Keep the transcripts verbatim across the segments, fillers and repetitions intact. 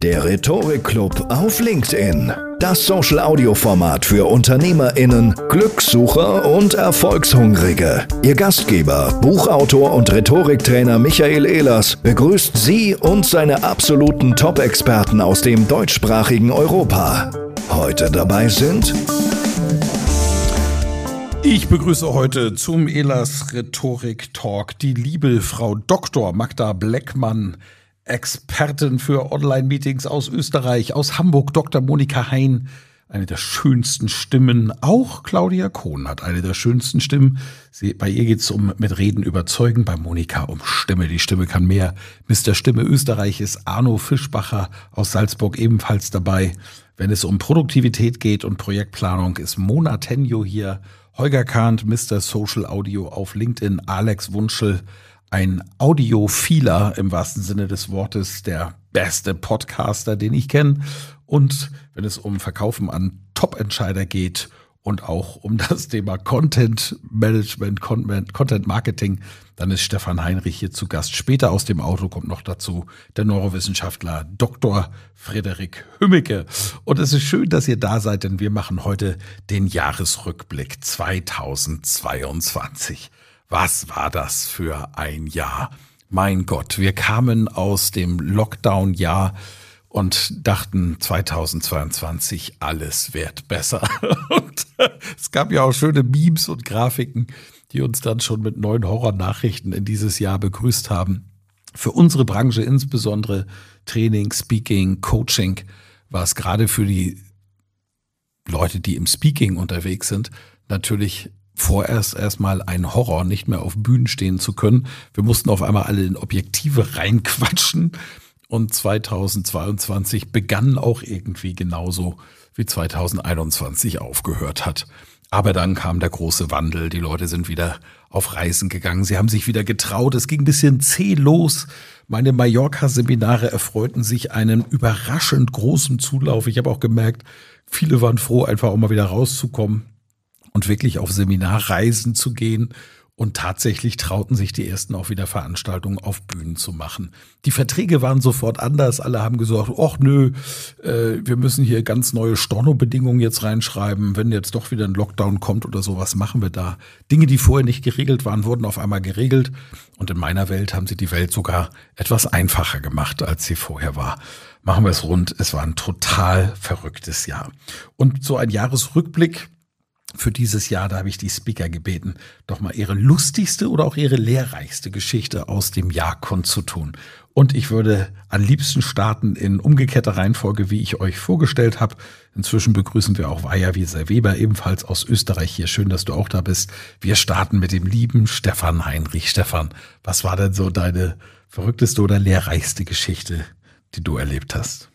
Der Rhetorik-Club auf LinkedIn. Das Social-Audio-Format für UnternehmerInnen, Glückssucher und Erfolgshungrige. Ihr Gastgeber, Buchautor und Rhetoriktrainer Michael Ehlers begrüßt Sie und seine absoluten Top-Experten aus dem deutschsprachigen Europa. Heute dabei sind... Ich begrüße heute zum Ehlers Rhetorik Talk die liebe Frau Doktor Magda Bleckmann, Expertin für Online-Meetings aus Österreich, aus Hamburg, Doktor Monika Hein, eine der schönsten Stimmen. Auch Claudia Kohn hat eine der schönsten Stimmen. Sie, bei ihr geht es um mit Reden überzeugen, bei Monika um Stimme. Die Stimme kann mehr. Mister Stimme Österreich ist Arno Fischbacher aus Salzburg ebenfalls dabei. Wenn es um Produktivität geht und Projektplanung, ist Mona Tenjo hier. Holger Kahnt, Mister Social Audio auf LinkedIn, Alex Wunschel, ein Audiophiler im wahrsten Sinne des Wortes, der beste Podcaster, den ich kenne. Und wenn es um Verkaufen an Top-Entscheider geht und auch um das Thema Content Management, Content Marketing, dann ist Stefan Heinrich hier zu Gast. Später aus dem Auto kommt noch dazu der Neurowissenschaftler Doktor Frederik Hümmicke. Und es ist schön, dass ihr da seid, denn wir machen heute den Jahresrückblick zweitausendzweiundzwanzig. Was war das für ein Jahr? Mein Gott, wir kamen aus dem Lockdown-Jahr und dachten zweitausendzweiundzwanzig, alles wird besser. Und es gab ja auch schöne Memes und Grafiken, die uns dann schon mit neuen Horrornachrichten in dieses Jahr begrüßt haben. Für unsere Branche, insbesondere Training, Speaking, Coaching, war es gerade für die Leute, die im Speaking unterwegs sind, natürlich vorerst erstmal ein Horror, nicht mehr auf Bühnen stehen zu können. Wir mussten auf einmal alle in Objektive reinquatschen. Und zweitausendzweiundzwanzig begann auch irgendwie genauso, wie zweitausendeinundzwanzig aufgehört hat. Aber dann kam der große Wandel. Die Leute sind wieder auf Reisen gegangen. Sie haben sich wieder getraut. Es ging ein bisschen zäh los. Meine Mallorca-Seminare erfreuten sich einem überraschend großen Zulauf. Ich habe auch gemerkt, viele waren froh, einfach auch mal wieder rauszukommen und wirklich auf Seminarreisen zu gehen. Und tatsächlich trauten sich die ersten auch wieder Veranstaltungen auf Bühnen zu machen. Die Verträge waren sofort anders. Alle haben gesagt, ach nö, äh, wir müssen hier ganz neue Stornobedingungen jetzt reinschreiben. Wenn jetzt doch wieder ein Lockdown kommt oder so, was machen wir da? Dinge, die vorher nicht geregelt waren, wurden auf einmal geregelt. Und in meiner Welt haben sie die Welt sogar etwas einfacher gemacht, als sie vorher war. Machen wir es rund. Es war ein total verrücktes Jahr. Und so ein Jahresrückblick für dieses Jahr, da habe ich die Speaker gebeten, doch mal ihre lustigste oder auch ihre lehrreichste Geschichte aus dem Jahr kundzutun. Und ich würde am liebsten starten in umgekehrter Reihenfolge, wie ich euch vorgestellt habe. Inzwischen begrüßen wir auch Vaja Wieser-Weber, ebenfalls aus Österreich hier. Schön, dass du auch da bist. Wir starten mit dem lieben Stefan Heinrich. Stefan, was war denn so deine verrückteste oder lehrreichste Geschichte, die du erlebt hast?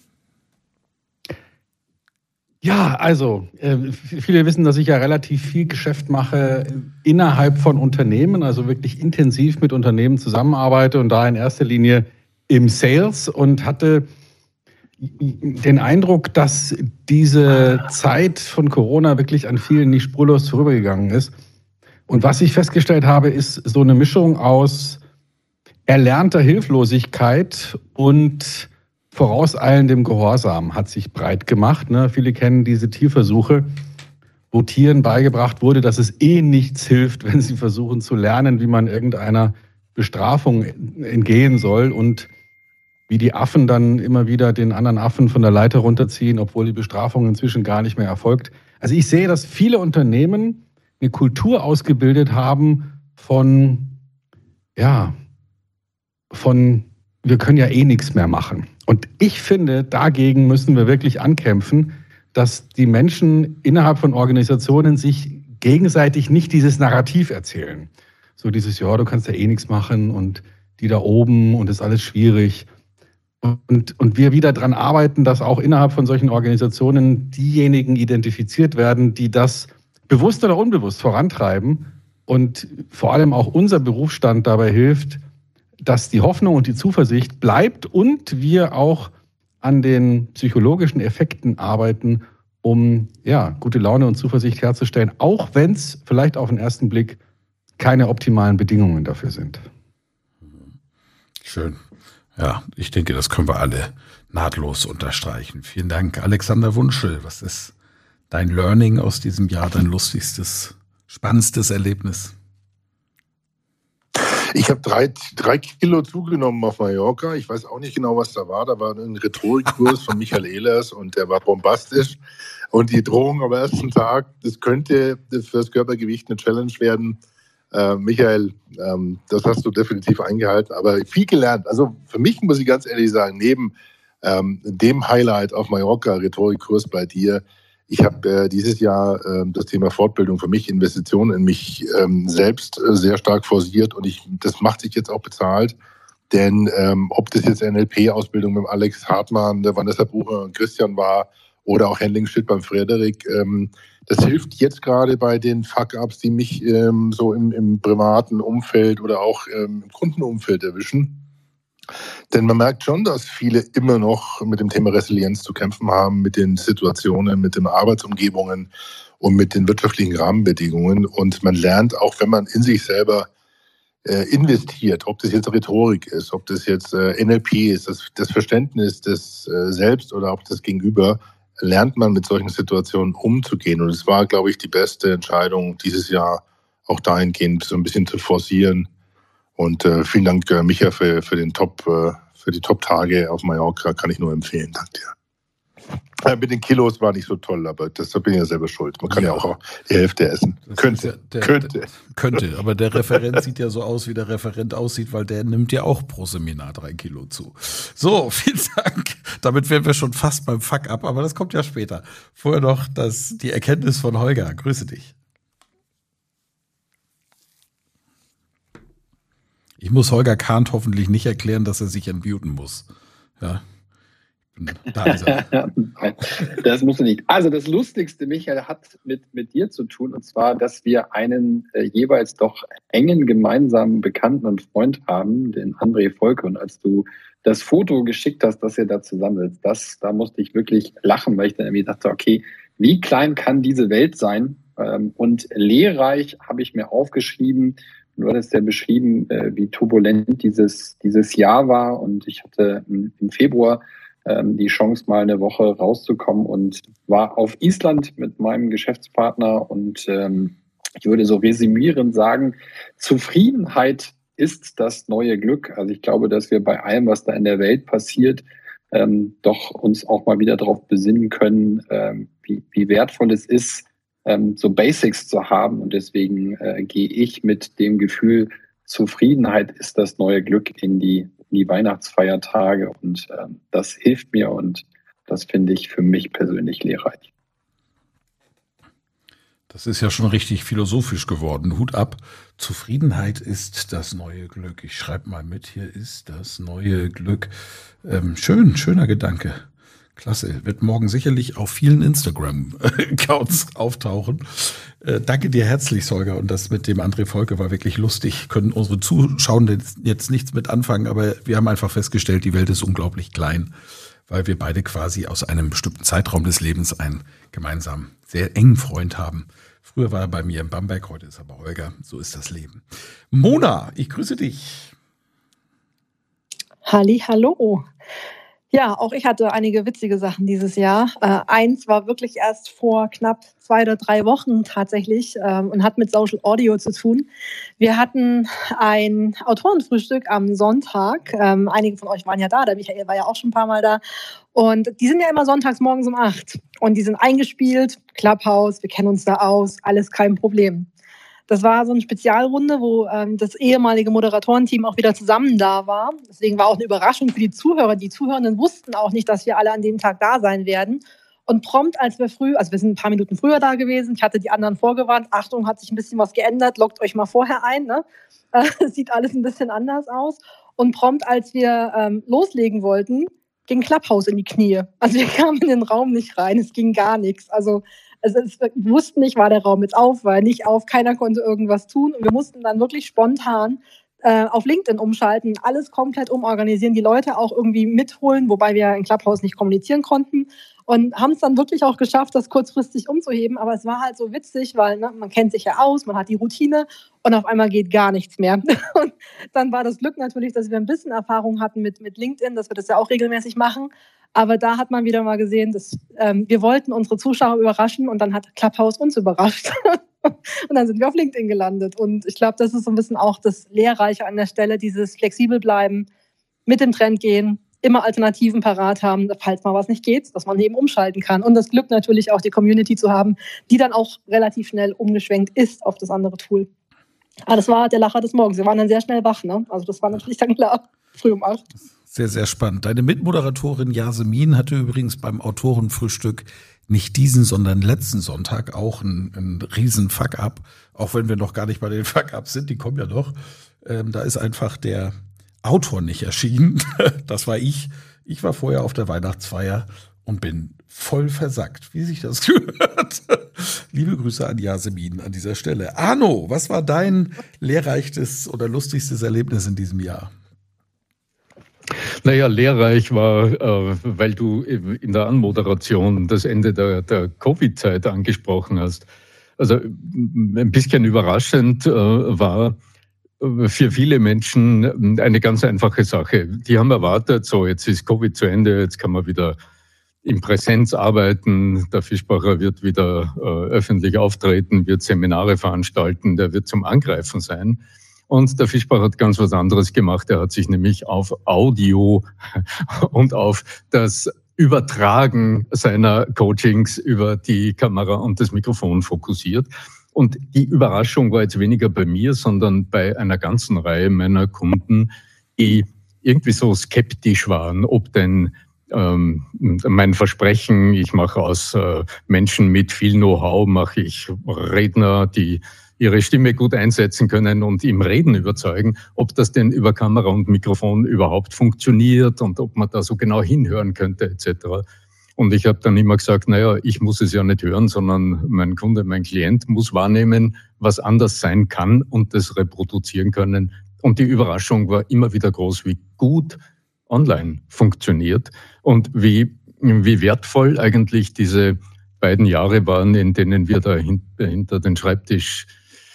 Ja, also äh, viele wissen, dass ich ja relativ viel Geschäft mache innerhalb von Unternehmen, also wirklich intensiv mit Unternehmen zusammenarbeite und da in erster Linie im Sales und hatte den Eindruck, dass diese Zeit von Corona wirklich an vielen nicht spurlos vorübergegangen ist. Und was ich festgestellt habe, ist so eine Mischung aus erlernter Hilflosigkeit und vorauseilendem Gehorsam hat sich breit gemacht. Ne? Viele kennen diese Tierversuche, wo Tieren beigebracht wurde, dass es eh nichts hilft, wenn sie versuchen zu lernen, wie man irgendeiner Bestrafung entgehen soll und wie die Affen dann immer wieder den anderen Affen von der Leiter runterziehen, obwohl die Bestrafung inzwischen gar nicht mehr erfolgt. Also ich sehe, dass viele Unternehmen eine Kultur ausgebildet haben von, ja, von wir können ja eh nichts mehr machen. Und ich finde, dagegen müssen wir wirklich ankämpfen, dass die Menschen innerhalb von Organisationen sich gegenseitig nicht dieses Narrativ erzählen. So dieses, ja, du kannst ja eh nichts machen und die da oben und ist alles schwierig. Und, und wir wieder daran arbeiten, dass auch innerhalb von solchen Organisationen diejenigen identifiziert werden, die das bewusst oder unbewusst vorantreiben und vor allem auch unser Berufsstand dabei hilft, dass die Hoffnung und die Zuversicht bleibt und wir auch an den psychologischen Effekten arbeiten, um ja, gute Laune und Zuversicht herzustellen, auch wenn es vielleicht auf den ersten Blick keine optimalen Bedingungen dafür sind. Schön. Ja, ich denke, das können wir alle nahtlos unterstreichen. Vielen Dank, Alexander Wunschel. Was ist dein Learning aus diesem Jahr, dein lustigstes, spannendstes Erlebnis? Ich habe drei, drei Kilo zugenommen auf Mallorca. Ich weiß auch nicht genau, was da war. Da war ein Rhetorikkurs von Michael Ehlers und der war bombastisch. Und die Drohung am ersten Tag, das könnte für das Körpergewicht eine Challenge werden. Äh, Michael, ähm, das hast du definitiv eingehalten, aber viel gelernt. Also für mich muss ich ganz ehrlich sagen, neben ähm, dem Highlight auf Mallorca, Rhetorikkurs bei dir, ich habe äh, dieses Jahr äh, das Thema Fortbildung für mich, Investitionen in mich ähm, selbst äh, sehr stark forciert und ich, das macht sich jetzt auch bezahlt. Denn ähm, ob das jetzt N L P-Ausbildung mit Alex Hartmann, der Vanessa Bucher und Christian war oder auch Handling Shit beim Frederik, ähm, das hilft jetzt gerade bei den Fuck-Ups, die mich ähm, so im, im privaten Umfeld oder auch ähm, im Kundenumfeld erwischen. Denn man merkt schon, dass viele immer noch mit dem Thema Resilienz zu kämpfen haben, mit den Situationen, mit den Arbeitsumgebungen und mit den wirtschaftlichen Rahmenbedingungen. Und man lernt, auch wenn man in sich selber äh, investiert, ob das jetzt Rhetorik ist, ob das jetzt äh, N L P ist, das, das Verständnis des äh, Selbst oder auch das Gegenüber, lernt man mit solchen Situationen umzugehen. Und es war, glaube ich, die beste Entscheidung dieses Jahr, auch dahingehend so ein bisschen zu forcieren. Und äh, vielen Dank, äh, Micha, für, für, den Top, äh, für die Top-Tage auf Mallorca. Kann ich nur empfehlen. Danke dir. Äh, mit den Kilos war nicht so toll, aber das, da bin ich ja selber schuld. Man kann ja, ja auch die Hälfte essen. Das könnte, ja der, könnte. Der, könnte, aber der Referent sieht ja so aus, wie der Referent aussieht, weil der nimmt ja auch pro Seminar drei Kilo zu. So, vielen Dank. Damit wären wir schon fast beim Fuck-up, aber das kommt ja später. Vorher noch das, die Erkenntnis von Holger. Grüße dich. Ich muss Holger Kahnt hoffentlich nicht erklären, dass er sich entmuten muss. Ja. Da ist er. Das musst du nicht. Also das Lustigste, Michael, hat mit, mit dir zu tun, und zwar, dass wir einen äh, jeweils doch engen gemeinsamen Bekannten und Freund haben, den André Volke. Und als du das Foto geschickt hast, dass ihr da zusammen sitzt, das, da musste ich wirklich lachen, weil ich dann irgendwie dachte, okay, wie klein kann diese Welt sein? Ähm, und lehrreich habe ich mir aufgeschrieben. Du hattest ja beschrieben, äh, wie turbulent dieses, dieses Jahr war. Und ich hatte im, im Februar ähm, die Chance, mal eine Woche rauszukommen und war auf Island mit meinem Geschäftspartner. Und ähm, ich würde so resümierend sagen, Zufriedenheit ist das neue Glück. Also ich glaube, dass wir bei allem, was da in der Welt passiert, ähm, doch uns auch mal wieder darauf besinnen können, ähm, wie, wie wertvoll es ist, ähm, so Basics zu haben. Und deswegen äh, gehe ich mit dem Gefühl, Zufriedenheit ist das neue Glück in die, in die Weihnachtsfeiertage. Und ähm, das hilft mir und das finde ich für mich persönlich lehrreich. Das ist ja schon richtig philosophisch geworden. Hut ab. Zufriedenheit ist das neue Glück. Ich schreibe mal mit, hier ist das neue Glück. Ähm, schön, schöner Gedanke. Klasse. Wird morgen sicherlich auf vielen Instagram-Accounts auftauchen. Äh, danke dir herzlich, Holger. Und das mit dem André Volke war wirklich lustig. Können unsere Zuschauer jetzt nichts mit anfangen, aber wir haben einfach festgestellt, die Welt ist unglaublich klein, weil wir beide quasi aus einem bestimmten Zeitraum des Lebens einen gemeinsamen, sehr engen Freund haben. Früher war er bei mir in Bamberg, heute ist er bei Holger. So ist das Leben. Mona, ich grüße dich. Halli, hallo. Ja, auch ich hatte einige witzige Sachen dieses Jahr. Äh, eins war wirklich erst vor knapp zwei oder drei Wochen tatsächlich ähm, und hat mit Social Audio zu tun. Wir hatten ein Autorenfrühstück am Sonntag. Ähm, einige von euch waren ja da, der Michael war ja auch schon ein paar Mal da. Und die sind ja immer sonntags morgens um acht. Und die sind eingespielt, Clubhouse, wir kennen uns da aus, alles kein Problem. Das war so eine Spezialrunde, wo ähm, das ehemalige Moderatorenteam auch wieder zusammen da war. Deswegen war auch eine Überraschung für die Zuhörer. Die Zuhörenden wussten auch nicht, dass wir alle an dem Tag da sein werden. Und prompt, als wir früh, also wir sind ein paar Minuten früher da gewesen, ich hatte die anderen vorgewarnt, Achtung, hat sich ein bisschen was geändert, loggt euch mal vorher ein. Ne? Äh, sieht alles ein bisschen anders aus. Und prompt, als wir ähm, loslegen wollten, ging Clubhouse in die Knie. Also wir kamen in den Raum nicht rein, es ging gar nichts. Also Also es, wir wussten nicht, war der Raum jetzt auf, war er nicht auf, keiner konnte irgendwas tun. Und wir mussten dann wirklich spontan äh, auf LinkedIn umschalten, alles komplett umorganisieren, die Leute auch irgendwie mitholen, wobei wir in Clubhouse nicht kommunizieren konnten. Und haben es dann wirklich auch geschafft, das kurzfristig umzuheben. Aber es war halt so witzig, weil ne, man kennt sich ja aus, man hat die Routine und auf einmal geht gar nichts mehr. Und dann war das Glück natürlich, dass wir ein bisschen Erfahrung hatten mit, mit LinkedIn, dass wir das ja auch regelmäßig machen. Aber da hat man wieder mal gesehen, dass ähm, wir wollten unsere Zuschauer überraschen und dann hat Clubhouse uns überrascht. Und dann sind wir auf LinkedIn gelandet. Und ich glaube, das ist so ein bisschen auch das Lehrreiche an der Stelle, dieses flexibel bleiben, mit dem Trend gehen, immer Alternativen parat haben, falls mal was nicht geht, dass man eben umschalten kann. Und das Glück natürlich auch, die Community zu haben, die dann auch relativ schnell umgeschwenkt ist auf das andere Tool. Aber das war der Lacher des Morgens. Wir waren dann sehr schnell wach, ne? Also das war natürlich dann klar, früh um acht. Sehr, sehr spannend. Deine Mitmoderatorin Yasemin hatte übrigens beim Autorenfrühstück nicht diesen, sondern letzten Sonntag auch einen, einen riesen Fuck-up. Auch wenn wir noch gar nicht bei den Fuck-ups sind, die kommen ja noch. Ähm, da ist einfach der Autor nicht erschienen. Das war ich. Ich war vorher auf der Weihnachtsfeier und bin voll versackt, wie sich das gehört. Liebe Grüße an Yasemin an dieser Stelle. Arno, was war dein lehrreichstes oder lustigstes Erlebnis in diesem Jahr? Naja, lehrreich war, äh, weil du in der Anmoderation das Ende der, der Covid-Zeit angesprochen hast. Also ein bisschen überraschend äh, war für viele Menschen eine ganz einfache Sache. Die haben erwartet, so jetzt ist Covid zu Ende, jetzt kann man wieder in Präsenz arbeiten, der Fischbacher wird wieder äh, öffentlich auftreten, wird Seminare veranstalten, der wird zum Angreifen sein. Und der Fischbach hat ganz was anderes gemacht. Er hat sich nämlich auf Audio und auf das Übertragen seiner Coachings über die Kamera und das Mikrofon fokussiert. Und die Überraschung war jetzt weniger bei mir, sondern bei einer ganzen Reihe meiner Kunden, die irgendwie so skeptisch waren, ob denn ähm, mein Versprechen, ich mache aus äh, Menschen mit viel Know-how, mache ich Redner, die ihre Stimme gut einsetzen können und im Reden überzeugen, ob das denn über Kamera und Mikrofon überhaupt funktioniert und ob man da so genau hinhören könnte et cetera. Und ich habe dann immer gesagt, naja, ich muss es ja nicht hören, sondern mein Kunde, mein Klient muss wahrnehmen, was anders sein kann und das reproduzieren können. Und die Überraschung war immer wieder groß, wie gut online funktioniert und wie, wie wertvoll eigentlich diese beiden Jahre waren, in denen wir da hinter den Schreibtisch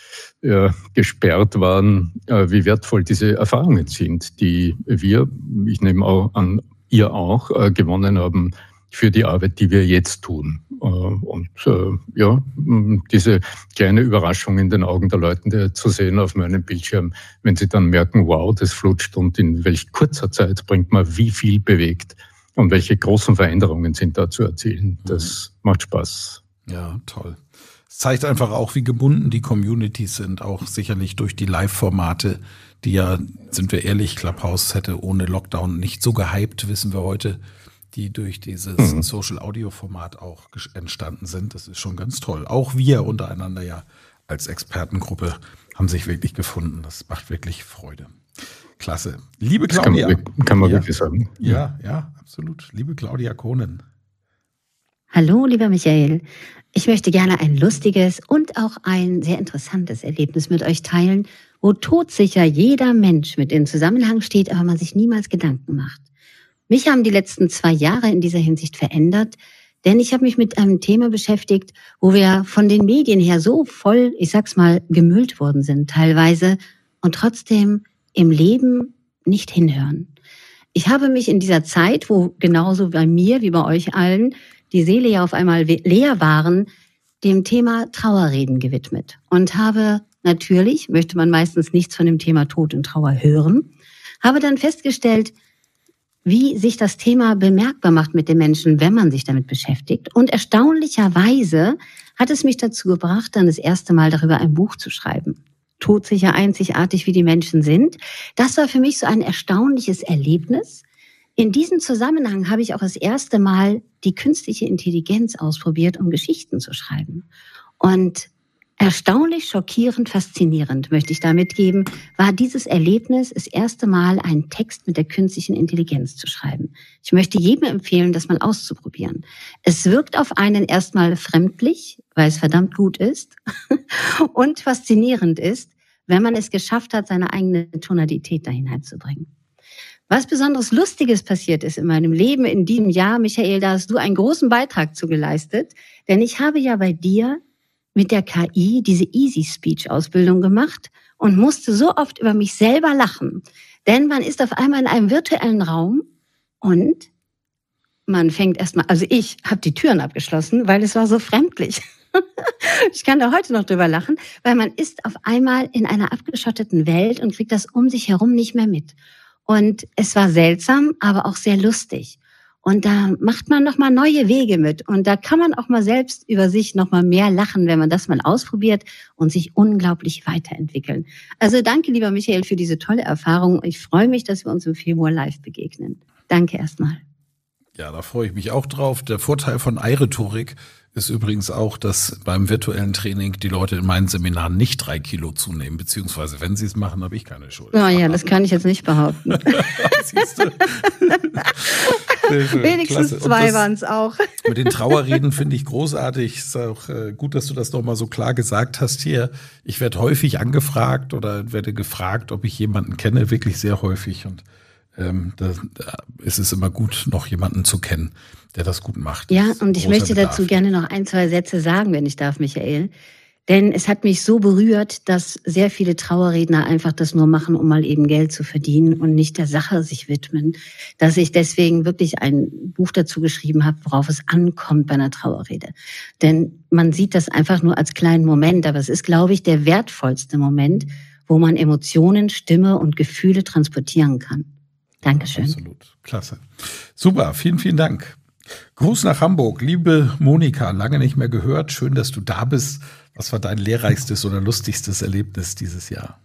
äh, gesperrt waren, äh, wie wertvoll diese Erfahrungen sind, die wir, ich nehme auch an, ihr auch, äh, gewonnen haben für die Arbeit, die wir jetzt tun. Äh, und äh, ja, diese kleine Überraschung in den Augen der Leute zu sehen auf meinem Bildschirm, wenn sie dann merken, wow, das flutscht und in welch kurzer Zeit bringt man wie viel bewegt und welche großen Veränderungen sind da zu erzielen. Das mhm. macht Spaß. Ja, toll. Es zeigt einfach auch, wie gebunden die Communities sind, auch sicherlich durch die Live-Formate, die ja, sind wir ehrlich, Clubhouse hätte ohne Lockdown nicht so gehypt, wissen wir heute, die durch dieses mhm. Social-Audio-Format auch entstanden sind. Das ist schon ganz toll. Auch wir untereinander ja als Expertengruppe haben sich wirklich gefunden. Das macht wirklich Freude. Klasse. Liebe Claudia. Das kann man, kann man ja, wirklich sagen. Ja, ja, absolut. Liebe Claudia Kohnen. Hallo, lieber Michael. Ich möchte gerne ein lustiges und auch ein sehr interessantes Erlebnis mit euch teilen, wo todsicher jeder Mensch mit in Zusammenhang steht, aber man sich niemals Gedanken macht. Mich haben die letzten zwei Jahre in dieser Hinsicht verändert, denn ich habe mich mit einem Thema beschäftigt, wo wir von den Medien her so voll, ich sag's mal, gemüllt worden sind teilweise und trotzdem im Leben nicht hinhören. Ich habe mich in dieser Zeit, wo genauso bei mir wie bei euch allen die Seele ja auf einmal leer waren, dem Thema Trauerreden gewidmet und habe natürlich, möchte man meistens nichts von dem Thema Tod und Trauer hören, habe dann festgestellt, wie sich das Thema bemerkbar macht mit den Menschen, wenn man sich damit beschäftigt. Und erstaunlicherweise hat es mich dazu gebracht, dann das erste Mal darüber ein Buch zu schreiben. Todsicher, einzigartig, wie die Menschen sind. Das war für mich so ein erstaunliches Erlebnis. In diesem Zusammenhang habe ich auch das erste Mal die künstliche Intelligenz ausprobiert, um Geschichten zu schreiben. Und erstaunlich, schockierend, faszinierend, möchte ich da mitgeben, war dieses Erlebnis, das erste Mal einen Text mit der künstlichen Intelligenz zu schreiben. Ich möchte jedem empfehlen, das mal auszuprobieren. Es wirkt auf einen erstmal fremdlich, weil es verdammt gut ist und faszinierend ist, wenn man es geschafft hat, seine eigene Tonalität da hineinzubringen. Was besonders Lustiges passiert ist in meinem Leben in diesem Jahr, Michael, da hast du einen großen Beitrag zu geleistet, denn ich habe ja bei dir mit der K I diese Easy Speech Ausbildung gemacht und musste so oft über mich selber lachen, denn man ist auf einmal in einem virtuellen Raum und man fängt erstmal, also ich habe die Türen abgeschlossen, weil es war so fremdlich. Ich kann da heute noch drüber lachen, weil man ist auf einmal in einer abgeschotteten Welt und kriegt das um sich herum nicht mehr mit. Und es war seltsam, aber auch sehr lustig. Und da macht man nochmal neue Wege mit. Und da kann man auch mal selbst über sich nochmal mehr lachen, wenn man das mal ausprobiert und sich unglaublich weiterentwickeln. Also danke, lieber Michael, für diese tolle Erfahrung. Ich freue mich, dass wir uns im Februar live begegnen. Danke erstmal. Ja, da freue ich mich auch drauf. Der Vorteil von iRhetorik ist übrigens auch, dass beim virtuellen Training die Leute in meinen Seminaren nicht drei Kilo zunehmen, beziehungsweise wenn sie es machen, habe ich keine Schuld. Oh ja, das kann ich jetzt nicht behaupten. Siehst du? Wenigstens zwei waren es auch. Mit den Trauerreden finde ich großartig. Ist auch äh, gut, dass du das nochmal so klar gesagt hast hier. Ich werde häufig angefragt oder werde gefragt, ob ich jemanden kenne, wirklich sehr häufig. Und ähm, da, da ist es immer gut, noch jemanden zu kennen, der das gut macht. Ja, und ich möchte Bedarf. dazu gerne noch ein, zwei Sätze sagen, wenn ich darf, Michael. Denn es hat mich so berührt, dass sehr viele Trauerredner einfach das nur machen, um mal eben Geld zu verdienen und nicht der Sache sich widmen, dass ich deswegen wirklich ein Buch dazu geschrieben habe, worauf es ankommt bei einer Trauerrede. Denn man sieht das einfach nur als kleinen Moment, aber es ist, glaube ich, der wertvollste Moment, wo man Emotionen, Stimme und Gefühle transportieren kann. Dankeschön. Absolut, klasse. Super, vielen, vielen Dank. Gruß nach Hamburg. Liebe Monika, lange nicht mehr gehört. Schön, dass du da bist. Was war dein lehrreichstes oder lustigstes Erlebnis dieses Jahr?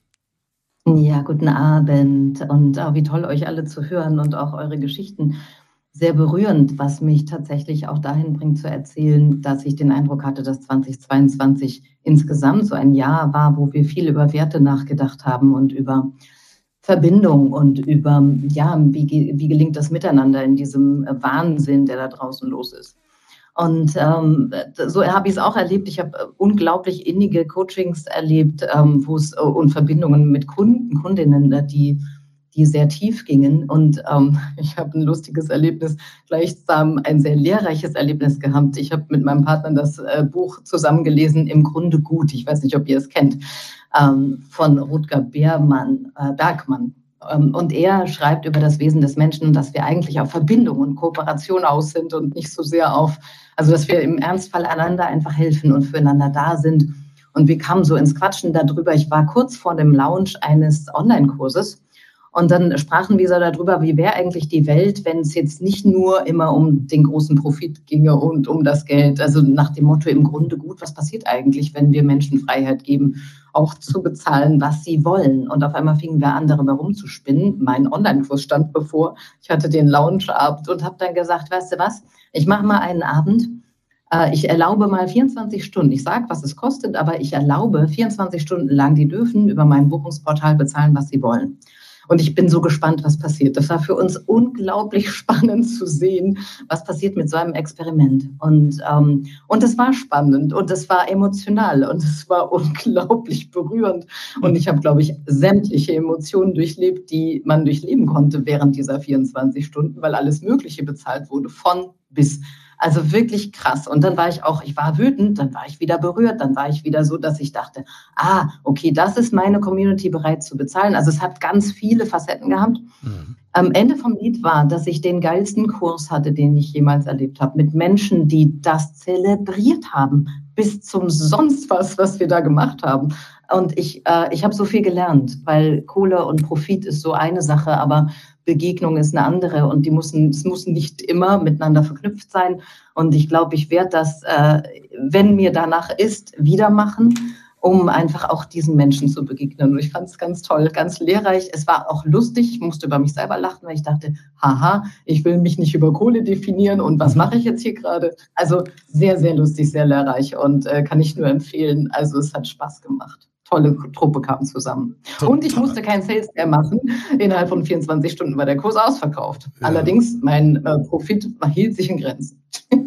Ja, guten Abend und oh, wie toll, euch alle zu hören und auch eure Geschichten. Sehr berührend, was mich tatsächlich auch dahin bringt zu erzählen, dass ich den Eindruck hatte, dass zweitausendzweiundzwanzig insgesamt so ein Jahr war, wo wir viel über Werte nachgedacht haben und über Verbindung und über, ja, wie, wie gelingt das Miteinander in diesem Wahnsinn, der da draußen los ist. Und ähm, so habe ich es auch erlebt. Ich habe unglaublich innige Coachings erlebt, ähm, wo es und Verbindungen mit Kunden, Kundinnen, die, die sehr tief gingen. Und ähm, ich habe ein lustiges Erlebnis, gleichsam ein sehr lehrreiches Erlebnis gehabt. Ich habe mit meinem Partner das äh, Buch zusammengelesen, Im Grunde gut. Ich weiß nicht, ob ihr es kennt, ähm, von Rutger Bergmann, äh, Bergmann. Und er schreibt über das Wesen des Menschen, dass wir eigentlich auf Verbindung und Kooperation aus sind und nicht so sehr auf, also dass wir im Ernstfall einander einfach helfen und füreinander da sind. Und wir kamen so ins Quatschen darüber. Ich war kurz vor dem Launch eines Online-Kurses und dann sprachen wir so darüber, wie wäre eigentlich die Welt, wenn es jetzt nicht nur immer um den großen Profit ginge und um das Geld. Also nach dem Motto, im Grunde gut, was passiert eigentlich, wenn wir Menschen Freiheit geben, auch zu bezahlen, was sie wollen. Und auf einmal fingen wir an, darüber rumzuspinnen. Mein Online-Kurs stand bevor. Ich hatte den Launch-Abend und habe dann gesagt, weißt du was, ich mache mal einen Abend. Ich erlaube mal vierundzwanzig Stunden. Ich sage, was es kostet, aber ich erlaube vierundzwanzig Stunden lang, die dürfen über mein Buchungsportal bezahlen, was sie wollen. Und ich bin so gespannt, was passiert. Das war für uns unglaublich spannend zu sehen, was passiert mit so einem Experiment. Und ähm, und es war spannend und es war emotional und es war unglaublich berührend. Und ich habe, glaube ich, sämtliche Emotionen durchlebt, die man durchleben konnte während dieser vierundzwanzig Stunden, weil alles Mögliche bezahlt wurde, von bis. Also wirklich krass. Und dann war ich auch, ich war wütend, dann war ich wieder berührt, dann war ich wieder so, dass ich dachte, ah, okay, das ist meine Community bereit zu bezahlen. Also es hat ganz viele Facetten gehabt. Mhm. Am Ende vom Lied war, dass ich den geilsten Kurs hatte, den ich jemals erlebt habe, mit Menschen, die das zelebriert haben, bis zum sonst was, was wir da gemacht haben. Und ich, äh, ich habe so viel gelernt, weil Kohle und Profit ist so eine Sache, aber Begegnung ist eine andere und die müssen, es muss nicht immer miteinander verknüpft sein. Und ich glaube, ich werde das, äh, wenn mir danach ist, wieder machen, um einfach auch diesen Menschen zu begegnen. Und ich fand es ganz toll, ganz lehrreich. Es war auch lustig. Ich musste über mich selber lachen, weil ich dachte, haha, ich will mich nicht über Kohle definieren und was mache ich jetzt hier gerade? Also sehr, sehr lustig, sehr lehrreich und äh, kann ich nur empfehlen. Also es hat Spaß gemacht. Tolle Truppe kam zusammen. Total. Und ich musste kein Sales mehr machen. Innerhalb von vierundzwanzig Stunden war der Kurs ausverkauft. Ja. Allerdings, mein äh, Profit hielt sich in Grenzen.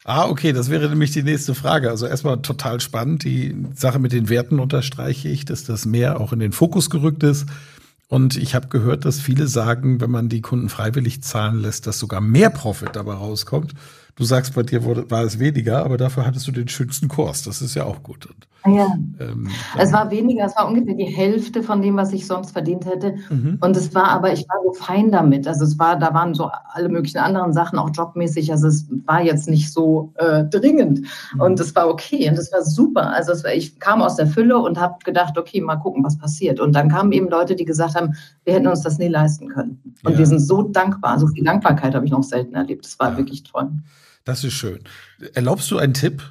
Ah, okay, das wäre nämlich die nächste Frage. Also erstmal total spannend. Die Sache mit den Werten unterstreiche ich, dass das mehr auch in den Fokus gerückt ist. Und ich habe gehört, dass viele sagen, wenn man die Kunden freiwillig zahlen lässt, dass sogar mehr Profit dabei rauskommt. Du sagst, bei dir wurde, war es weniger, aber dafür hattest du den schönsten Kurs. Das ist ja auch gut. Und, ja. ähm, es war weniger, es war ungefähr die Hälfte von dem, was ich sonst verdient hätte. Mhm. Und es war aber, ich war so fein damit. Also es war, da waren so alle möglichen anderen Sachen, auch jobmäßig. Also es war jetzt nicht so äh, dringend. Mhm. Und es war okay und es war super. Also es war, ich kam aus der Fülle und habe gedacht, okay, mal gucken, was passiert. Und dann kamen eben Leute, die gesagt haben, wir hätten uns das nie leisten können. Und ja. wir sind so dankbar. So viel Dankbarkeit habe ich noch selten erlebt. Das war ja. wirklich toll. Das ist schön. Erlaubst du einen Tipp?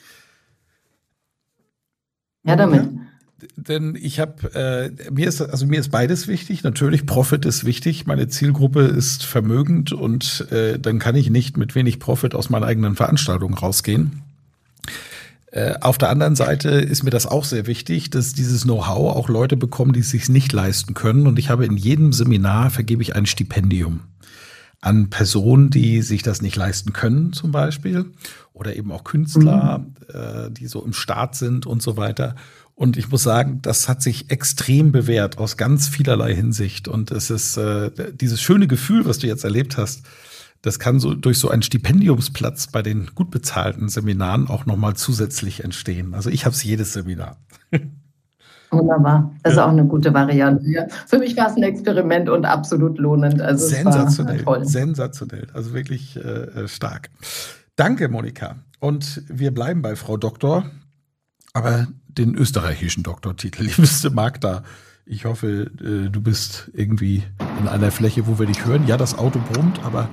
Ja, damit. Ja, denn ich habe, äh, mir ist, also mir ist beides wichtig. Natürlich, Profit ist wichtig. Meine Zielgruppe ist vermögend und äh, dann kann ich nicht mit wenig Profit aus meiner eigenen Veranstaltung rausgehen. Äh, auf der anderen Seite ist mir das auch sehr wichtig, dass dieses Know-how auch Leute bekommen, die es sich nicht leisten können. Und ich habe in jedem Seminar vergebe ich ein Stipendium an Personen, die sich das nicht leisten können, zum Beispiel, oder eben auch Künstler, mhm. äh, die so im Start sind und so weiter. Und ich muss sagen, das hat sich extrem bewährt aus ganz vielerlei Hinsicht. Und es ist äh, dieses schöne Gefühl, was du jetzt erlebt hast, das kann so durch so einen Stipendiumsplatz bei den gut bezahlten Seminaren auch nochmal zusätzlich entstehen. Also ich habe es jedes Seminar. Wunderbar. Das ja. ist auch eine gute Variante. Ja. Für mich war es ein Experiment und absolut lohnend. Also sensationell, es war toll. sensationell. Also wirklich äh, stark. Danke, Monika. Und wir bleiben bei Frau Doktor, aber den österreichischen Doktortitel. Liebste Magda, ich hoffe, äh, du bist irgendwie in einer Fläche, wo wir dich hören. Ja, das Auto brummt, aber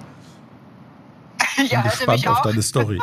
ich bin ja, gespannt auf deine Story.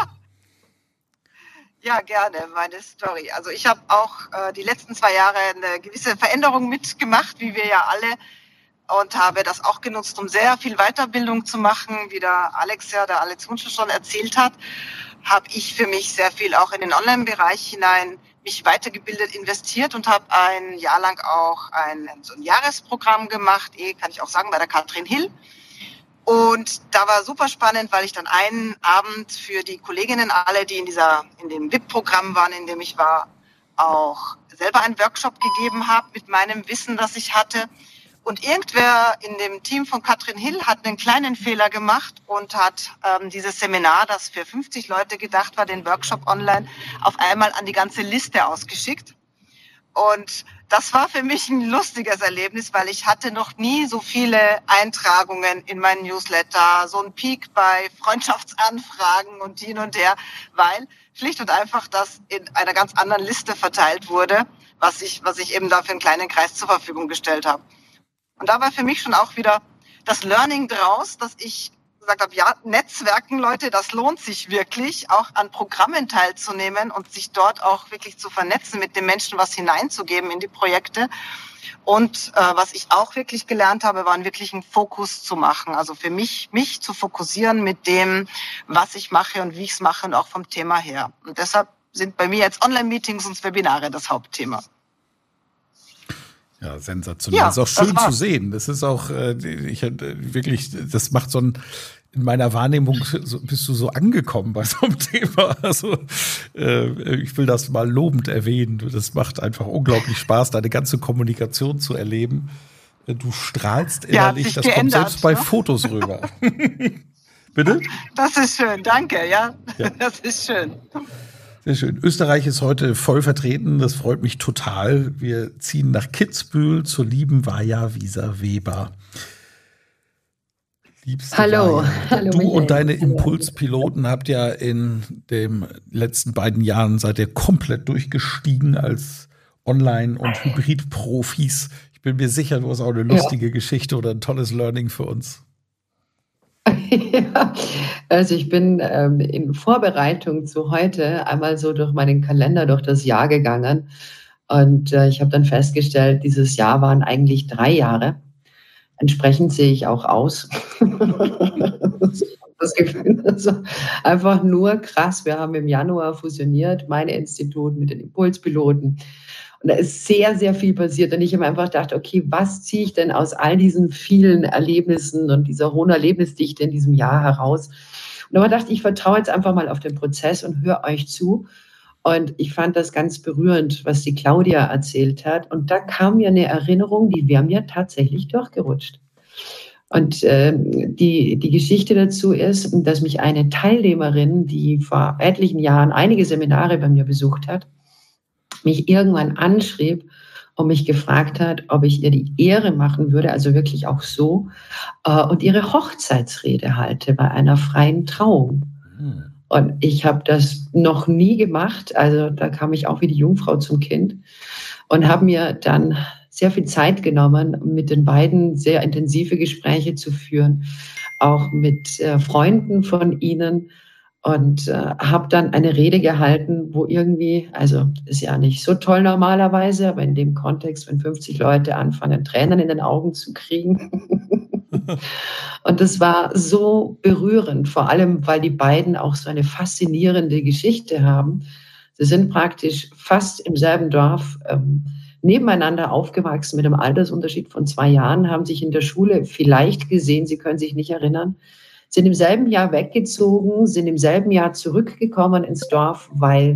Ja, gerne, meine Story. Also ich habe auch äh, die letzten zwei Jahre eine gewisse Veränderung mitgemacht, wie wir ja alle, und habe das auch genutzt, um sehr viel Weiterbildung zu machen, wie der Alex ja, der Alex Wunschel schon erzählt hat, habe ich für mich sehr viel auch in den Online-Bereich hinein mich weitergebildet, investiert und habe ein Jahr lang auch ein, so ein Jahresprogramm gemacht, eh, kann ich auch sagen, bei der Katrin Hill. Und da war super spannend, weil ich dann einen Abend für die Kolleginnen alle, die in dieser, in dem V I P-Programm waren, in dem ich war, auch selber einen Workshop gegeben habe mit meinem Wissen, das ich hatte. Und irgendwer in dem Team von Katrin Hill hat einen kleinen Fehler gemacht und hat ähm, dieses Seminar, das für fünfzig Leute gedacht war, den Workshop online, auf einmal an die ganze Liste ausgeschickt. Und das war für mich ein lustiges Erlebnis, weil ich hatte noch nie so viele Eintragungen in meinen Newsletter, so ein Peak bei Freundschaftsanfragen und hin und her, weil schlicht und einfach das in einer ganz anderen Liste verteilt wurde, was ich, was ich eben da für einen kleinen Kreis zur Verfügung gestellt habe. Und da war für mich schon auch wieder das Learning draus, dass ich gesagt habe, ja, Netzwerken, Leute, das lohnt sich wirklich, auch an Programmen teilzunehmen und sich dort auch wirklich zu vernetzen, mit den Menschen was hineinzugeben in die Projekte. Und äh, was ich auch wirklich gelernt habe, war einen wirklichen Fokus zu machen. Also für mich, mich zu fokussieren mit dem, was ich mache und wie ich es mache und auch vom Thema her. Und deshalb sind bei mir jetzt Online-Meetings und Webinare das Hauptthema. Ja, sensationell. Ja, das ist auch schön zu sehen. Das ist auch, äh, ich äh, wirklich, das macht so ein, in meiner Wahrnehmung so, bist du so angekommen bei so einem Thema. Also äh, ich will das mal lobend erwähnen. Das macht einfach unglaublich Spaß, deine ganze Kommunikation zu erleben. Du strahlst innerlich, ja, das geändert, kommt selbst bei ne? Fotos rüber. Bitte? Das ist schön, danke, ja. ja. Das ist schön. Sehr schön. Österreich ist heute voll vertreten. Das freut mich total. Wir ziehen nach Kitzbühel zur lieben Vaja Wieser-Weber. Liebste Hallo. Vaja, Hallo. Du Michael. Und deine Impulspiloten habt ja in den letzten beiden Jahren seid ihr komplett durchgestiegen als Online- und Hybrid-Profis. Ich bin mir sicher, du hast auch eine lustige ja. Geschichte oder ein tolles Learning für uns. Ja, also ich bin ähm, in Vorbereitung zu heute einmal so durch meinen Kalender, durch das Jahr gegangen und äh, ich habe dann festgestellt, dieses Jahr waren eigentlich drei Jahre. Entsprechend sehe ich auch aus. Das Gefühl, also einfach nur krass. Wir haben im Januar fusioniert, mein Institut mit den Impulspiloten. Und da ist sehr, sehr viel passiert. Und ich habe einfach gedacht, okay, was ziehe ich denn aus all diesen vielen Erlebnissen und dieser hohen Erlebnisdichte in diesem Jahr heraus? Und dann dachte ich, ich vertraue jetzt einfach mal auf den Prozess und höre euch zu. Und ich fand das ganz berührend, was die Claudia erzählt hat. Und da kam mir eine Erinnerung, die wäre mir tatsächlich durchgerutscht. Und äh, die, die Geschichte dazu ist, dass mich eine Teilnehmerin, die vor etlichen Jahren einige Seminare bei mir besucht hat, mich irgendwann anschrieb und mich gefragt hat, ob ich ihr die Ehre machen würde, also wirklich auch so, äh, und ihre Hochzeitsrede halte bei einer freien Trauung. Mhm. Und ich habe das noch nie gemacht, also da kam ich auch wie die Jungfrau zum Kind und habe mir dann sehr viel Zeit genommen, mit den beiden sehr intensive Gespräche zu führen, auch mit äh, Freunden von ihnen und äh, habe dann eine Rede gehalten, wo irgendwie, also ist ja nicht so toll normalerweise, aber in dem Kontext, wenn fünfzig Leute anfangen, Tränen in den Augen zu kriegen. Und das war so berührend, vor allem, weil die beiden auch so eine faszinierende Geschichte haben. Sie sind praktisch fast im selben Dorf ähm, nebeneinander aufgewachsen mit einem Altersunterschied von zwei Jahren, haben sich in der Schule vielleicht gesehen, sie können sich nicht erinnern, sind im selben Jahr weggezogen, sind im selben Jahr zurückgekommen ins Dorf, weil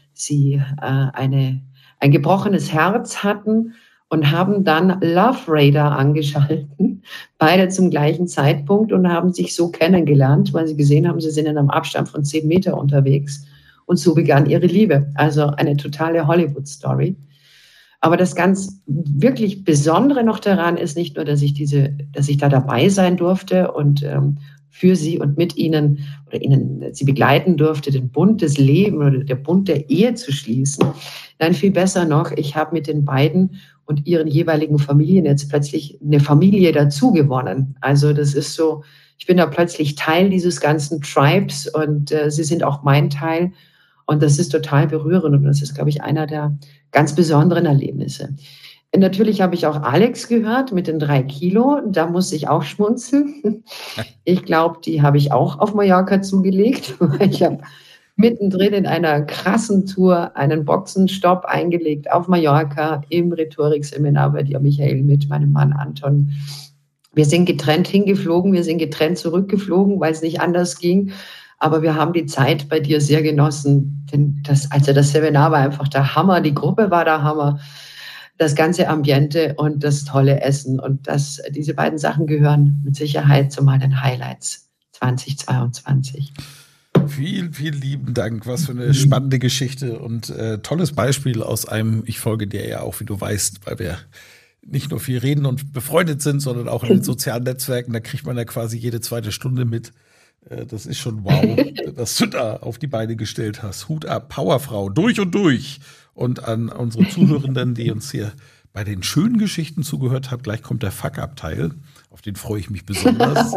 sie äh, eine, ein gebrochenes Herz hatten und haben dann Love Radar angeschalten, beide zum gleichen Zeitpunkt und haben sich so kennengelernt, weil sie gesehen haben, sie sind in einem Abstand von zehn Meter unterwegs und so begann ihre Liebe. Also eine totale Hollywood-Story. Aber das ganz wirklich Besondere noch daran ist nicht nur, dass ich diese, dass ich da dabei sein durfte und ähm, für sie und mit ihnen oder ihnen sie begleiten durfte, den Bund des Lebens oder der Bund der Ehe zu schließen. Nein, viel besser noch, ich habe mit den beiden und ihren jeweiligen Familien jetzt plötzlich eine Familie dazu gewonnen. Also das ist so, ich bin da plötzlich Teil dieses ganzen Tribes und äh, sie sind auch mein Teil. Und das ist total berührend und das ist, glaube ich, einer der ganz besonderen Erlebnisse. Und natürlich habe ich auch Alex gehört mit den drei Kilo. Da muss ich auch schmunzeln. Ich glaube, die habe ich auch auf Mallorca zugelegt. Ich habe mittendrin in einer krassen Tour einen Boxenstopp eingelegt auf Mallorca im Rhetorikseminar bei dir, Michael, mit meinem Mann Anton. Wir sind getrennt hingeflogen, wir sind getrennt zurückgeflogen, weil es nicht anders ging. Aber wir haben die Zeit bei dir sehr genossen. Denn das, also das Seminar war einfach der Hammer, die Gruppe war der Hammer, das ganze Ambiente und das tolle Essen. Und das, diese beiden Sachen gehören mit Sicherheit zu meinen Highlights zweitausendzweiundzwanzig. Vielen, vielen lieben Dank. Was für eine spannende Geschichte und äh, tolles Beispiel aus einem, ich folge dir ja auch, wie du weißt, weil wir nicht nur viel reden und befreundet sind, sondern auch in den sozialen Netzwerken. Da kriegt man ja quasi jede zweite Stunde mit. Das ist schon wow, was du da auf die Beine gestellt hast. Hut ab, Powerfrau, durch und durch. Und an unsere Zuhörenden, die uns hier bei den schönen Geschichten zugehört haben, gleich kommt der Fuck-Up-Teil. Auf den freue ich mich besonders.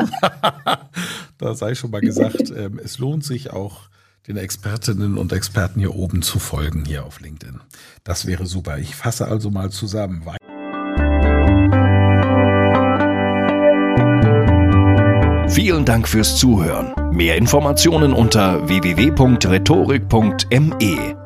Da sei schon mal gesagt, es lohnt sich auch, den Expertinnen und Experten hier oben zu folgen, hier auf LinkedIn. Das wäre super. Ich fasse also mal zusammen. Vielen Dank fürs Zuhören. Mehr Informationen unter w w w punkt rhetorik punkt m e.